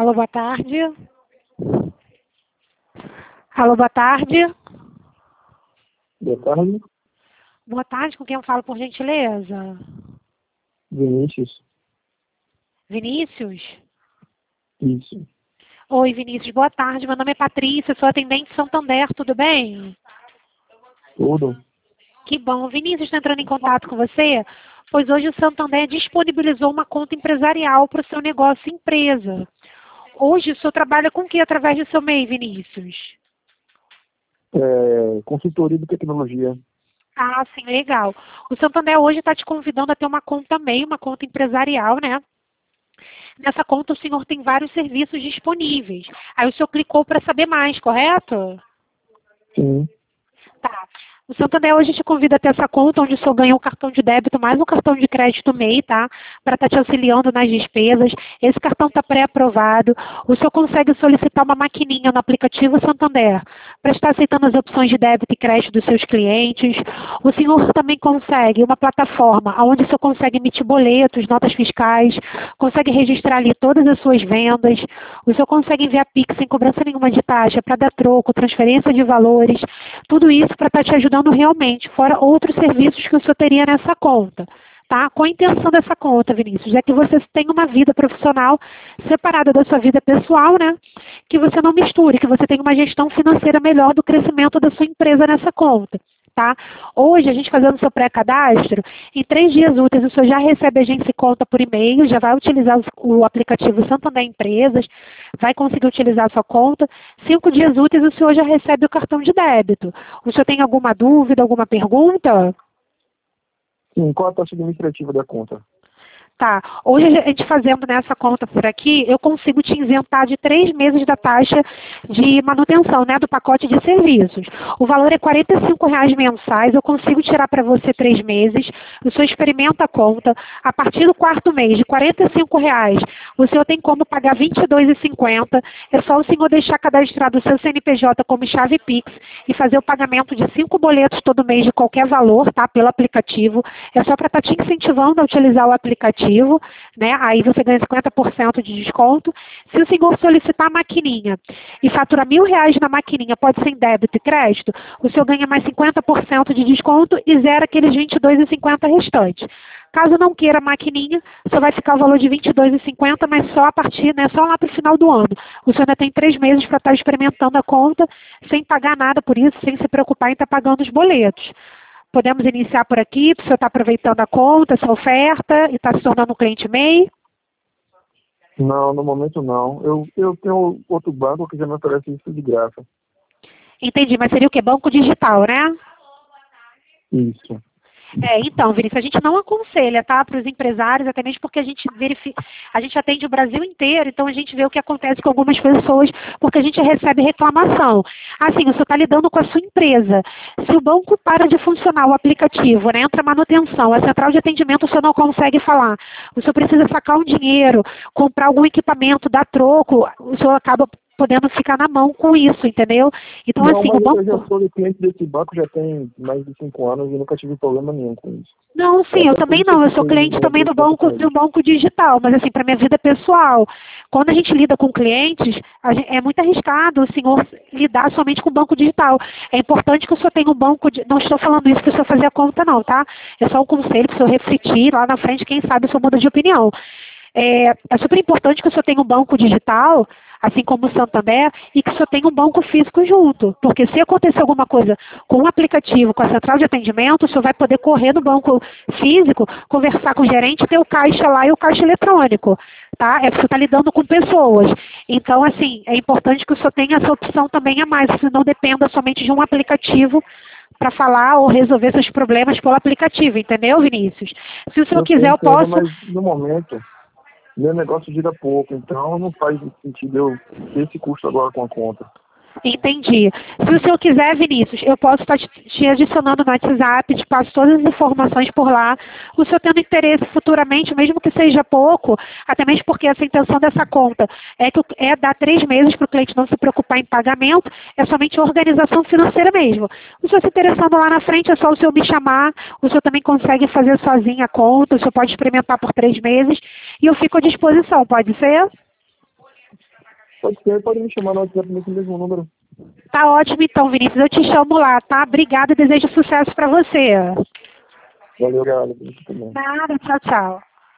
Alô, boa tarde. Alô, boa tarde. Boa tarde, Boa tarde, com quem eu falo, por gentileza? Vinícius. Vinícius? Isso, Oi, Vinícius, boa tarde. Meu nome é Patrícia, sou atendente Santander, tudo bem? tudo. Que bom. Vinícius, está entrando em contato com você, pois hoje o Santander disponibilizou uma conta empresarial para o seu negócio empresa. Hoje o senhor trabalha com o que através do seu MEI, Vinícius? Consultoria de tecnologia. Ah, sim, legal. O Santander hoje está te convidando a ter uma conta MEI, uma conta empresarial, né? Nessa conta o senhor tem vários serviços disponíveis. Aí o senhor clicou para saber mais, correto? Sim. Tá. O Santander hoje te convida a ter essa conta onde o senhor ganha um cartão de débito mais um cartão de crédito MEI, tá? Para estar te auxiliando nas despesas. Esse cartão está pré-aprovado. O senhor consegue solicitar uma maquininha no aplicativo Santander para estar aceitando as opções de débito e crédito dos seus clientes. O senhor também consegue uma plataforma onde o senhor consegue emitir boletos, notas fiscais, consegue registrar ali todas as suas vendas. O senhor consegue enviar Pix sem cobrança nenhuma de taxa para dar troco, transferência de valores. Tudo isso para estar te ajudando realmente, fora outros serviços que o senhor teria nessa conta. Tá? Com a intenção dessa conta, Vinícius, é que você tenha uma vida profissional separada da sua vida pessoal, né? Que você não misture, que você tenha uma gestão financeira melhor do crescimento da sua empresa nessa conta. Tá? Hoje, a gente fazendo seu pré-cadastro, em 3 dias úteis o senhor já recebe a Agência Conta por e-mail, já vai utilizar o aplicativo Santander Empresas, vai conseguir utilizar a sua conta. 5 dias úteis o senhor já recebe o cartão de débito. O senhor tem alguma dúvida, alguma pergunta? Sim, qual a taxa administrativa da conta? Tá. Hoje a gente fazendo nessa conta por aqui, eu consigo te isentar de 3 meses da taxa de manutenção, né, do pacote de serviços. O valor é R$ 45,00 mensais, eu consigo tirar para você 3 meses, o senhor experimenta a conta. A partir do 4º mês, de R$ 45,00, o senhor tem como pagar R$ 22,50. É só o senhor deixar cadastrado o seu CNPJ como chave Pix e fazer o pagamento de 5 boletos todo mês de qualquer valor, tá, pelo aplicativo. É só para estar te incentivando a utilizar o aplicativo. Né? Aí você ganha 50% de desconto. Se o senhor solicitar a maquininha e faturar R$ 1.000 na maquininha, pode ser em débito e crédito, o senhor ganha mais 50% de desconto e zera aqueles R$ 22,50 restantes. Caso não queira a maquininha, só vai ficar o valor de R$ 22,50, mas só a partir, né, só lá para o final do ano. O senhor ainda tem 3 meses para estar experimentando a conta, sem pagar nada por isso, sem se preocupar em estar pagando os boletos. Podemos iniciar por aqui, para o senhor estar aproveitando a conta, essa oferta, e estar se tornando um cliente MEI? Não, no momento não. Eu tenho outro banco que já me oferece isso de graça. Entendi, mas seria o quê? Banco digital, né? Isso. Então, Vinícius, a gente não aconselha, tá, para os empresários, até mesmo porque a gente atende o Brasil inteiro, então a gente vê o que acontece com algumas pessoas, porque a gente recebe reclamação. Assim, o senhor está lidando com a sua empresa. Se o banco para de funcionar, o aplicativo, né, entra manutenção, a central de atendimento o senhor não consegue falar. O senhor precisa sacar um dinheiro, comprar algum equipamento, dar troco, o senhor acaba podendo ficar na mão com isso, entendeu? Então, Não, assim, mas o banco... eu já sou cliente desse banco já tem mais de 5 anos e nunca tive problema nenhum com isso. Não, sim, eu também não. Eu sou cliente também do banco digital, mas assim, para minha vida pessoal. Quando a gente lida com clientes, é muito arriscado o senhor lidar somente com o banco digital. É importante que o senhor tenha um banco, não estou falando isso para o senhor fazer a conta não, tá? É só um conselho para o senhor refletir lá na frente, quem sabe o senhor muda de opinião. É super importante que o senhor tenha um banco digital, assim como o Santander, e que o senhor tenha um banco físico junto. Porque se acontecer alguma coisa com o aplicativo, com a central de atendimento, o senhor vai poder correr no banco físico, conversar com o gerente, ter o caixa lá e o caixa eletrônico. Tá? É porque você está lidando com pessoas. Então, assim, é importante que o senhor tenha essa opção também a mais, que não dependa somente de um aplicativo para falar ou resolver seus problemas pelo aplicativo, entendeu, Vinícius? Se o senhor quiser, eu entendo, posso... mas no momento, meu negócio gira pouco, então não faz sentido eu ter esse custo agora com a conta. Entendi. Se o senhor quiser, Vinícius, eu posso estar te adicionando no WhatsApp, te passo todas as informações por lá. O senhor tendo interesse futuramente, mesmo que seja pouco, até mesmo porque essa intenção dessa conta é dar 3 meses para o cliente não se preocupar em pagamento, é somente organização financeira mesmo. O senhor se interessando lá na frente, é só o senhor me chamar, o senhor também consegue fazer sozinho a conta, o senhor pode experimentar por 3 meses e eu fico à disposição, pode ser? Pode ser, pode me chamar no WhatsApp nesse mesmo número. Tá ótimo então, Vinícius. Eu te chamo lá, tá? Obrigada e desejo sucesso para você. Valeu, galera. Muito bom. Nada, tchau, tchau.